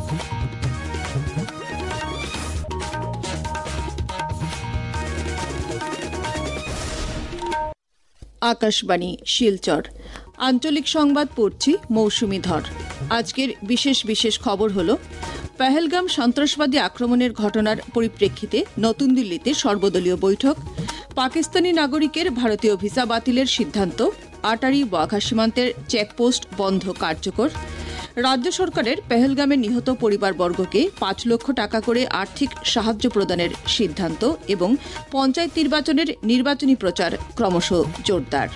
আকাশবাণী শিলচর আঞ্চলিক সংবাদ পড়ছি মৌসুমি ধর। আজকের বিশেষ খবর হলো পেহেলগাম সন্ত্রাসবাদী আক্রমণের ঘটনার পরিপ্রেক্ষিতে নতুন দিল্লিতে সর্বদলীয় বৈঠক, পাকিস্তানি নাগরিকের ভারতীয় ভিসা বাতিলের সিদ্ধান্ত, আটারি ওয়াঘা সীমান্তের চেকপোস্ট বন্ধ কার্যকর, রাজ্য সরকারের পেহেলগামে নিহত পরিবারবর্গকে ৫ লক্ষ টাকা করে আর্থিক সাহায্য প্রদানের সিদ্ধান্ত এবং পঞ্চায়েত নির্বাচনের নির্বাচনী প্রচার ক্রমশ জোরদার।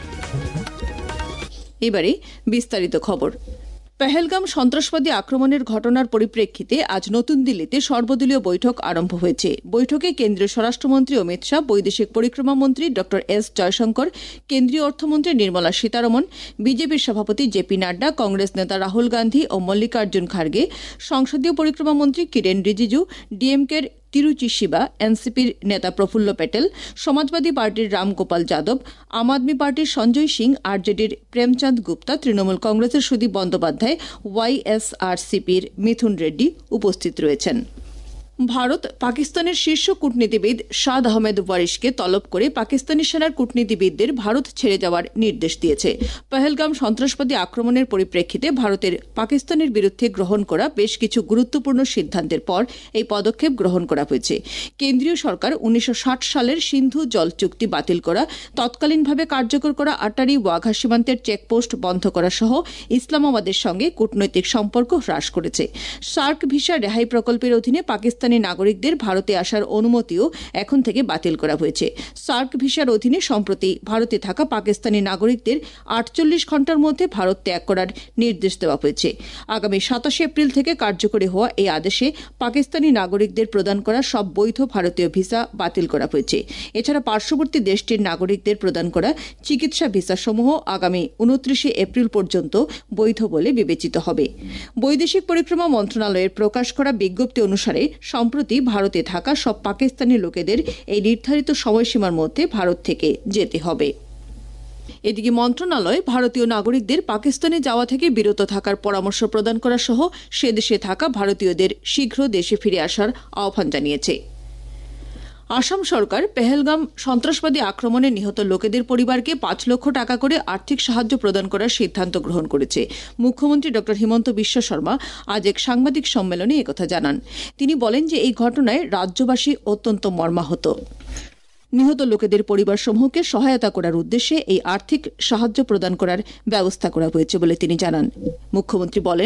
এবারে বিস্তারিত খবর। পেহেলগাম সন্ত্রাসবাদী আক্রমণের ঘটনার পরিপ্রেক্ষিতে আজ নতুন দিল্লিতে সর্বদলীয় বৈঠক আরম্ভ হয়েছে। বৈঠকে কেন্দ্রীয় স্বরাষ্ট্রমন্ত্রী অমিত শাহ, বৈদেশিক পরিক্রমা মন্ত্রী ড এস জয়শঙ্কর, কেন্দ্রীয় অর্থমন্ত্রী নির্মলা সীতারমণ, বিজেপির সভাপতি জেপি নাড্ডা, কংগ্রেস নেতা রাহুল গান্ধী ও মল্লিকার্জুন খার্গে, সংসদীয় পরিক্রমা মন্ত্রী কিরেন রিজিজু, ডিএমকের তিরুচি শিবা, এনসিপির নেতা প্রফুল্ল প্যাটেল, সমাজবাদী পার্টির রামগোপাল যাদব, আম আদমি পার্টির সঞ্জয় সিং, আরজেডির প্রেমচাঁদ গুপ্তা, তৃণমূল কংগ্রেসের সুদীপ বন্দ্যোপাধ্যায়, ওয়াইএসআরসিপির মিথুন রেড্ডি উপস্থিত রয়েছেন। ভারত পাকিস্তানের শীর্ষ কূটনীতিবিদ শাদ আহমেদ ওয়ারিশকে তলব করে পাকিস্তানি সেনার কূটনীতিবিদদের ভারত ছেড়ে যাওয়ার নির্দেশ দিয়েছে। পেহেলগাম সন্ত্রাসবাদী আক্রমণের পরিপ্রেক্ষিতে ভারতের পাকিস্তানের বিরুদ্ধে গ্রহণ করা বেশ কিছু গুরুত্বপূর্ণ সিদ্ধান্তের পর এই পদক্ষেপ গ্রহণ করা হয়েছে। কেন্দ্রীয় সরকার ১৯৬০ সালের সিন্ধু জল চুক্তি বাতিল করা, তৎকালীনভাবে কার্যকর করা আটারি ওয়াঘা সীমান্তের চেকপোস্ট বন্ধ করা সহ ইসলামাবাদের সঙ্গে কূটনৈতিক সম্পর্ক হ্রাস করেছে। সার্ক ভিসা রেহাই প্রকল্পের অধীনে পাকিস্তানি নাগরিকদের ভারতে আসার অনুমতিও এখন থেকে বাতিল করা হয়েছে। সার্ক ভিসার অধীনে সম্প্রতি ভারতে থাকা পাকিস্তানি নাগরিকদের ৪৮ ঘণ্টার মধ্যে ভারত ত্যাগ করার নির্দেশ দেওয়া হয়েছে। আগামী ২৭ এপ্রিল থেকে কার্যকরী হওয়া এই আদেশে পাকিস্তানি নাগরিকদের প্রদান করা সব বৈধ ভারতীয় ভিসা বাতিল করা হয়েছে। এছাড়া পার্শ্ববর্তী দেশটির নাগরিকদের প্রদান করা চিকিৎসা ভিসাসমূহ আগামী ২৯ এপ্রিল পর্যন্ত বৈধ বলে বিবেচিত হবে। বৈদেশিক পরিক্রমা মন্ত্রণালয়ের প্রকাশ করা বিজ্ঞপ্তি অনুসারে সম্প্রতি ভারতে থাকা সব পাকিস্তানি লোকেদের এই নির্ধারিত সময়সীমার মধ্যে ভারত থেকে যেতে হবে। এদিকে মন্ত্রণালয় ভারতীয় নাগরিকদের পাকিস্তানে যাওয়া থেকে বিরত থাকার পরামর্শ প্রদান করা সহ সে দেশে থাকা ভারতীয়দের শীঘ্র দেশে ফিরে আসার আহ্বান জানিয়েছে। আসাম সরকার পেহেলগাম সন্ত্রাসবাদী আক্রমণে নিহত লোকেদের পরিবারকে ৫ লক্ষ টাকা করে আর্থিক সাহায্য প্রদান করার সিদ্ধান্ত গ্রহণ করেছে। মুখ্যমন্ত্রী ড হিমন্ত বিশ্ব শর্মা আজ এক সাংবাদিক সম্মেলনে একথা জানান। তিনি বলেন যে এই ঘটনায় রাজ্যবাসী অত্যন্ত মর্মাহত। নিহত লোকেদের পরিবারসমূহকে সহায়তা করার উদ্দেশ্যে এই আর্থিক সাহায্য প্রদান করার ব্যবস্থা করা হয়েছে বলে তিনি জানান। মুখ্যমন্ত্রী বলেন,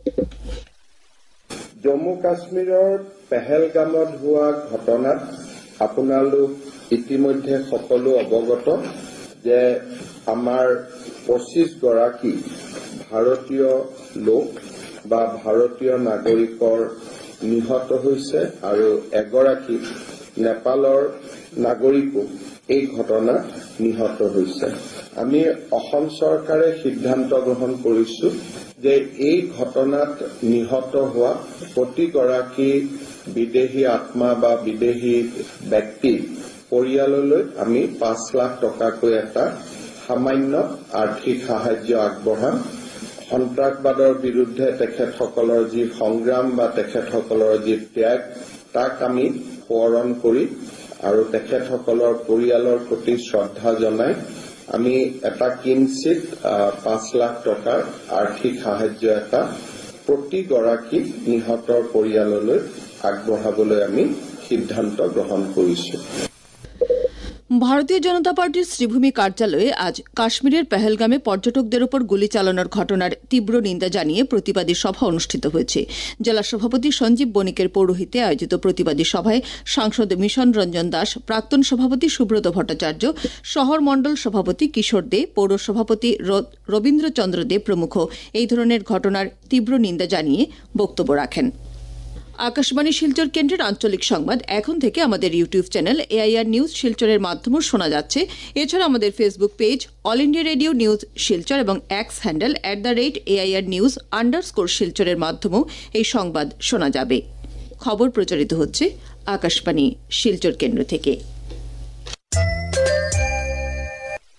জম্মু কাশ্মীৰৰ পেহেলগামত হোৱা ঘটনাত আপোনালোক ইতিমধ্যে সকলো অৱগত যে আমাৰ ২৫ গৰাকী ভাৰতীয় লোক বা ভাৰতীয় নাগৰিকৰ নিহত হৈছে আৰু এগৰাকী নেপালৰ নাগৰিকো এই ঘটনাত নিহত হৈছে। আমি অসম চৰকাৰে সিদ্ধান্ত গ্ৰহণ কৰিছো যে এই ঘটনাত নিহত হোৱা প্ৰতিগৰাকী বিদেশী আত্মা বা বিদেশী ব্যক্তি পৰিয়াললৈ আমি ৫ লাখ টকাকৈ এটা সামান্য আৰ্থিক সাহায্য আগবঢ়াম। সন্ত্ৰাসবাদৰ বিৰুদ্ধে তেখেতসকলৰ যি সংগ্ৰাম বা তেখেতসকলৰ যি ত্যাগ তাক আমি সোঁৱৰণ কৰি আৰু তেখেতসকলৰ পৰিয়ালৰ প্ৰতি শ্ৰদ্ধা জনাই আমি এটা কিঞ্চিত ৫ লাখ টকাৰ আৰ্থিক সাহায্য এটা প্ৰতিগৰাকী নিহতৰ পৰিয়াললৈ আগবঢ়াবলৈ আমি সিদ্ধান্ত গ্ৰহণ কৰিছো। ভারতীয় জনতা পার্টির শ্রীভূমি কার্যালয়ে আজ কাশ্মীরের পেহেলগামে পর্যটকদের উপর গুলি চালানোর ঘটনার তীব্র নিন্দা জানিয়ে প্রতিবাদী সভা অনুষ্ঠিত হয়েছে। জেলা সভাপতি সঞ্জীব বণিকের পৌরোহিত্যে আয়োজিত প্রতিবাদী সভায় সাংসদ মিশন রঞ্জন দাস, প্রাক্তন সভাপতি সুব্রত ভট্টাচার্য, শহর মণ্ডল সভাপতি কিশোর দে, পৌর সভাপতি রবীন্দ্রচন্দ্র দে প্রমুখ এই ধরনের ঘটনার তীব্র নিন্দা জানিয়ে বক্তব্য রাখেন। আকাশবাণী শিলচর কেন্দ্রের আঞ্চলিক সংবাদ এখন থেকে আমাদের ইউটিউব চ্যানেল এআইআর নিউজ শিলচরের মাধ্যমেও শোনা যাচ্ছে। এছাড়া আমাদের Facebook page All India Radio news Silchar এবং এক্স হ্যান্ডেল @AIR_News_ শিলচরের মাধ্যমেও এই সংবাদ শোনা যাবে। খবর প্রচারিত হচ্ছে আকাশবাণী শিলচর কেন্দ্র থেকে।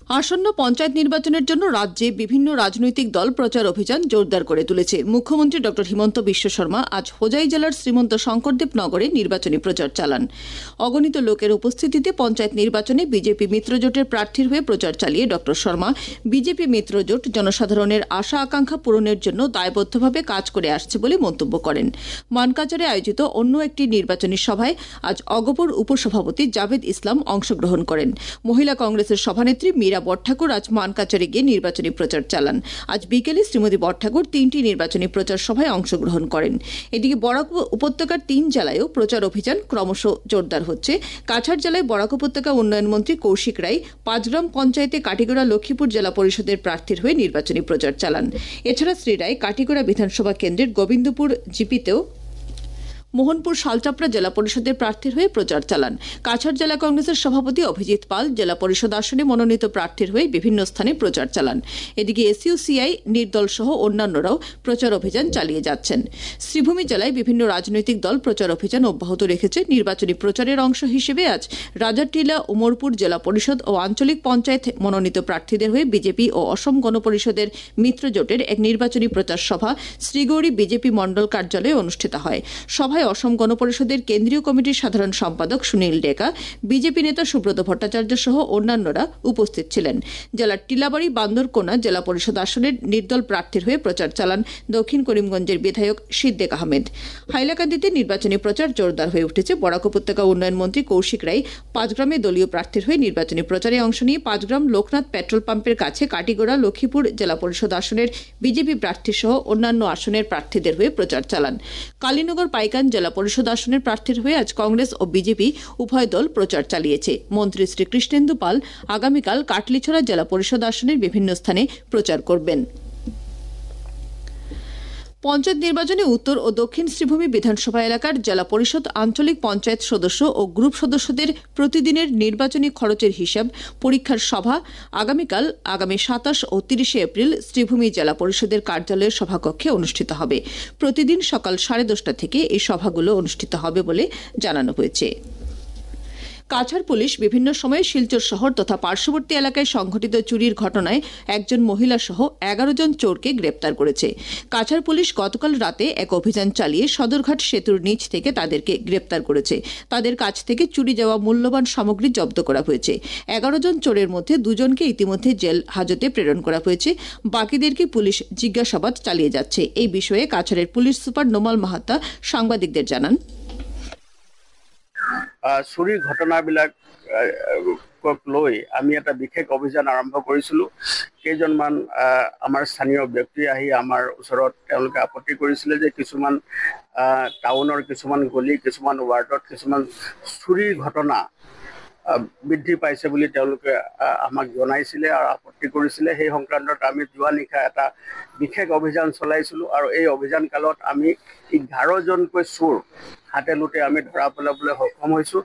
আসন্ন পঞ্চায়েত নির্বাচনের জন্য রাজ্যে বিভিন্ন রাজনৈতিক দল প্রচার অভিযান জোরদার করে তুলেছে। মুখ্যমন্ত্রী ড হিমন্ত বিশ্ব শর্মা আজ হোজাই জেলার শ্রীমন্ত শঙ্করদেব নগরে নির্বাচনী প্রচার চালান। অগণিত লোকের উপস্থিতিতে পঞ্চায়েত নির্বাচনে বিজেপি মিত্রজোটের প্রার্থীর হয়ে প্রচার চালিয়ে ড শর্মা বিজেপি মিত্রজোট জনসাধারণের আশা আকাঙ্ক্ষা পূরণের জন্য দায়বদ্ধভাবে কাজ করে আসছে বলে মন্তব্য করেন। মানকাচারে আয়োজিত অন্য একটি নির্বাচনী সভায় আজ অগপর উপসভাপতি জাভেদ ইসলাম অংশগ্রহণ করেন। মহিলা কংগ্রেসের সভানেত্রী মীরা বড়ঠাকুর আজ মানকাচারে গিয়ে নির্বাচনী প্রচার চালান। আজ বিকেলে শ্রীমতী বড়ঠাকুর 3টি নির্বাচনী প্রচার সভায় অংশগ্রহণ করেন। এদিকে বরাক উপত্যকার 3 জেলায়ও প্রচার অভিযান ক্রমশ জোরদার হচ্ছে। কাছাড় জেলায় বরাক উপত্যকা উন্নয়ন মন্ত্রী কৌশিক রায় 5 গ্রাম পঞ্চায়েতে কাটিগড়া লক্ষ্মীপুর জেলা পরিষদের প্রার্থীর হয়ে নির্বাচনী প্রচার চালান। এছাড়া শ্রী রায় কাটিগড়া বিধানসভা কেন্দ্রের গোবিন্দপুর জিপিতেও মোহনপুর শালচাপড়া জেলা পরিষদের প্রার্থীর হয়ে প্রচার চালান। কাছাড় জেলা কংগ্রেসের সভাপতি অভিজিৎ পাল জেলা পরিষদ আসনে মনোনীত প্রার্থীর হয়ে বিভিন্ন স্থানে প্রচার চালান। এদিকে এসইউসিআই নির্দল সহ অন্যান্যরাও প্রচার অভিযান চালিয়ে যাচ্ছেন। শ্রীভূমি জেলায় বিভিন্ন রাজনৈতিক দল প্রচার অভিযান অব্যাহত রেখেছে। নির্বাচনী প্রচারের অংশ হিসেবে আজ রাজারটিলা, উমরপুর জেলা পরিষদ ও আঞ্চলিক পঞ্চায়েত মনোনীত প্রার্থীদের হয়ে বিজেপি ও অসম গণপরিষদের মিত্রজোটের এক নির্বাচনী প্রচার সভা শ্রীগৌরী বিজেপি মণ্ডল কার্যালয়ে অনুষ্ঠিত হয়। সভায় অসম গণপরিষদের কেন্দ্রীয় কমিটির সাধারণ সম্পাদক সুনীল ডেকা, বিজেপি নেতা সুব্রত ভট্টাচার্য সহ অন্যান্যরা উপস্থিত ছিলেন। জেলার টিলাবাড়ি বান্দরকোনা জেলা পরিষদ আসনের নির্দল প্রার্থীর হয়ে প্রচার চালান দক্ষিণ করিমগঞ্জের বিধায়ক সিদ্দিক আহমেদ। হাইলাকান্দিতে নির্বাচনী প্রচার জোরদার হয়ে উঠেছে। বরাক উপত্যকা উন্নয়ন মন্ত্রী কৌশিক রায় 5 গ্রামে দলীয় প্রার্থীর হয়ে নির্বাচনী প্রচারে অংশ নিয়ে 5 গ্রাম লোকনাথ পেট্রোল পাম্পের কাছে কাটিগড়া লক্ষ্মীপুর জেলা পরিষদ আসনের বিজেপি প্রার্থী সহ অন্যান্য আসনের প্রার্থীদের হয়ে প্রচার চালান। কালীনগর পাইকান জেলা পরিষদ আসনের প্রার্থীর হয়ে আজ কংগ্রেস ও বিজেপি উভয় দল প্রচার চালিয়েছে। মন্ত্রী শ্রী কৃষ্ণেন্দু পাল আগামীকাল কাটলিছড়া জেলা পরিষদ আসনের বিভিন্ন স্থানে প্রচার করবেন। পঞ্চায়েত নির্বাচনে উত্তর ও দক্ষিণ শ্রীভূমি বিধানসভা এলাকার জেলা পরিষদ, আঞ্চলিক পঞ্চায়েত সদস্য ও গ্রুপ সদস্যদের প্রতিদিনের নির্বাচনী খরচের হিসাব পরীক্ষার সভা আগামীকাল আগামী 27 ও 30 এপ্রিল শ্রীভূমি জেলা পরিষদের কার্যালয়ের সভাকক্ষে অনুষ্ঠিত হবে। প্রতিদিন সকাল 10:30 থেকে এই সভাগুলো অনুষ্ঠিত হবে বলে জানানো হয়েছে। কাছাড় পুলিশ বিভিন্ন সময়ে শিলচর শহর তথা পার্শ্ববর্তী এলাকায় সংঘটিত চুরির ঘটনায় একজন মহিলা সহ 11 জন চোরকে গ্রেপ্তার করেছে। কাছাড় পুলিশ গতকাল রাতে এক অভিযান চালিয়ে সদরঘাট সেতুর নিচ থেকে তাদেরকে গ্রেপ্তার করেছে। তাদের কাছ থেকে চুরি যাওয়া মূল্যবান সামগ্রী জব্দ করা হয়েছে। 11 জন চোরের মধ্যে 2 জনকে ইতিমধ্যে জেল হাজতে প্রেরণ করা হয়েছে। বাকিদেরকে পুলিশ জিজ্ঞাসাবাদ চালিয়ে যাচ্ছে। এই বিষয়ে কাছাড়ের পুলিশ সুপার নোমাল মাহাতা সাংবাদিকদের জানান, চুৰিৰ ঘটনাবিলাক লৈ আমি এটা বিশেষ অভিযান আৰম্ভ কৰিছিলোঁ। কেইজনমান আমাৰ স্থানীয় ব্যক্তি আহি আমাৰ ওচৰত তেওঁলোকে আপত্তি কৰিছিলে যে কিছুমান টাউনৰ কিছুমান গলি, কিছুমান ৱাৰ্ডত কিছুমান চুৰিৰ ঘটনা বৃদ্ধি পাইছে বুলি তেওঁলোকে আমাক জনাইছিলে আৰু আপত্তি কৰিছিলে। সেই সংক্ৰান্তত আমি যোৱা নিশা এটা বিশেষ অভিযান চলাইছিলোঁ আৰু এই অভিযান কালত আমি 11 জনকৈ চোৰ হাতে লোটে আমি ধৰা পেলাবলৈ সক্ষম হৈছোঁ।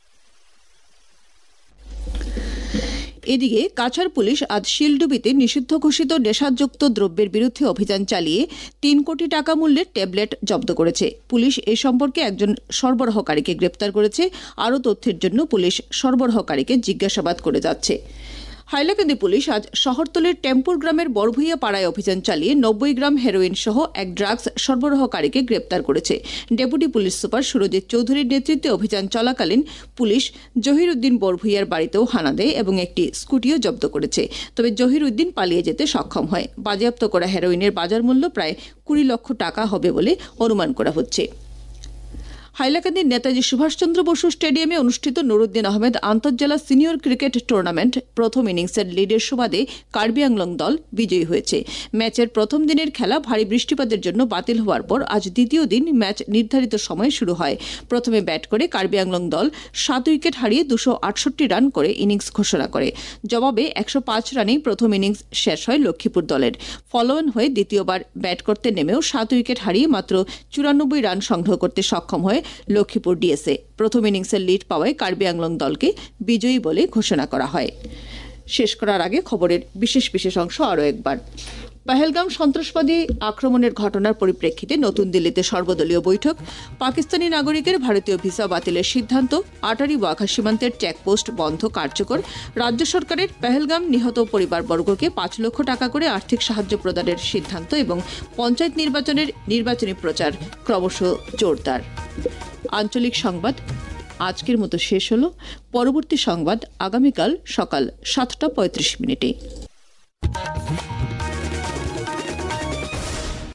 এদিকে কাছাড় পুলিশ আজ শিলডুবিতে নিষিদ্ধ ঘোষিত নেশাযুক্ত দ্রব্যের বিরুদ্ধে অভিযান চালিয়ে 3 কোটি টাকা মূল্যের ট্যাবলেট জব্দ করেছে। পুলিশ এ সম্পর্কে একজন সরবরাহকারীকে গ্রেপ্তার করেছে। আরও তথ্যের জন্য পুলিশ সরবরাহকারীকে জিজ্ঞাসাবাদ করে যাচ্ছে। হাইলাকান্দি পুলিশ আজ শহরতলির টেম্পুর গ্রামের বড়ভুইয়া পাড়ায় অভিযান চালিয়ে 90 গ্রাম হেরোইন সহ এক ড্রাগস সরবরাহকারীকে গ্রেপ্তার করেছে। ডেপুটি পুলিশ সুপার সুরজিৎ চৌধুরীর নেতৃত্বে অভিযান চলাকালীন পুলিশ জহির উদ্দিন বড়ভুইয়ার বাড়িতেও হানা দেয় এবং একটি স্কুটিও জব্দ করেছে। তবে জহির উদ্দিন পালিয়ে যেতে সক্ষম হয়। বাজেয়াপ্ত করা হেরোইনের বাজার মূল্য প্রায় 20 লক্ষ টাকা হবে বলে অনুমান করা হচ্ছে। হাইলাকান্দির নেতাজি সুভাষচন্দ্র বসু স্টেডিয়ামে অনুষ্ঠিত নুরুদ্দিন আহমেদ আন্তঃজেলা সিনিয়র ক্রিকেট টুর্নামেন্ট প্রথম ইনিংসের লিডের সুবাদে কার্বি আংলং দল বিজয়ী হয়েছে। ম্যাচের প্রথম দিনের খেলা ভারী বৃষ্টিপাতের জন্য বাতিল হওয়ার পর আজ দ্বিতীয় দিন ম্যাচ নির্ধারিত সময়ে শুরু হয়। প্রথমে ব্যাট করে কার্বি আংলং দল 7 উইকেট হারিয়ে 268 রান করে ইনিংস ঘোষণা করে। জবাবে 105 রানেই প্রথম ইনিংস শেষ হয় লক্ষ্মীপুর দলের। ফলোঅন হয়ে দ্বিতীয়বার ব্যাট করতে নেমেও 7 উইকেট হারিয়ে মাত্র 94 রান সংগ্রহ করতে সক্ষম হয় লক্ষ্মীপুর ডিএসএ। প্রথম ইনিংসের লিড পাওয়ায় কার্বি আংলং দলকে বিজয়ী বলে ঘোষণা করা হয়। শেষ করার আগে খবরের বিশেষ অংশ আরও একবার। পহেলগাম সন্ত্রাসবাদী আক্রমণের ঘটনার পরিপ্রেক্ষিতে নতুন দিল্লিতে সর্বদলীয় বৈঠক, পাকিস্তানি নাগরিকের ভারতীয় ভিসা বাতিলের সিদ্ধান্ত, আটারি ওয়াঘা সীমান্তের চেকপোস্ট বন্ধ কার্যকর, রাজ্য সরকারের পহেলগাম নিহত পরিবারবর্গকে 5 লক্ষ টাকা করে আর্থিক সাহায্য প্রদানের সিদ্ধান্ত এবং পঞ্চায়েত নির্বাচনের নির্বাচনী প্রচার ক্রমশ জোরদার। আঞ্চলিক সংবাদ আজকের মতো শেষ হল। পরবর্তী সংবাদ আগামীকাল সকাল 7:35 মিনিটে।